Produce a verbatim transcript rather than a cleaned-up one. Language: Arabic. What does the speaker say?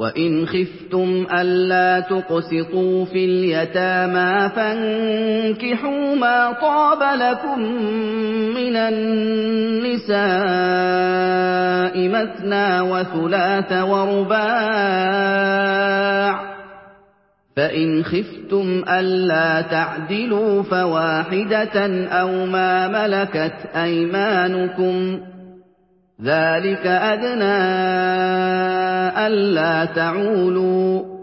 وَإِنْ خِفْتُمْ أَلَّا تُقْسِطُوا فِي الْيَتَامَىٰ فَانكِحُوا مَا طَابَ لَكُم مِّنَ النِّسَاءِ مَثْنَىٰ وَثُلَاثَ وَرُبَاعَ ۖ فَإِنْ خِفْتُمْ أَلَّا تَعْدِلُوا فَوَاحِدَةً أَوْ مَا مَلَكَتْ أَيْمَانُكُمْ ۚ ذَٰلِكَ أَدْنَىٰ أَلَّا تَعُولُوا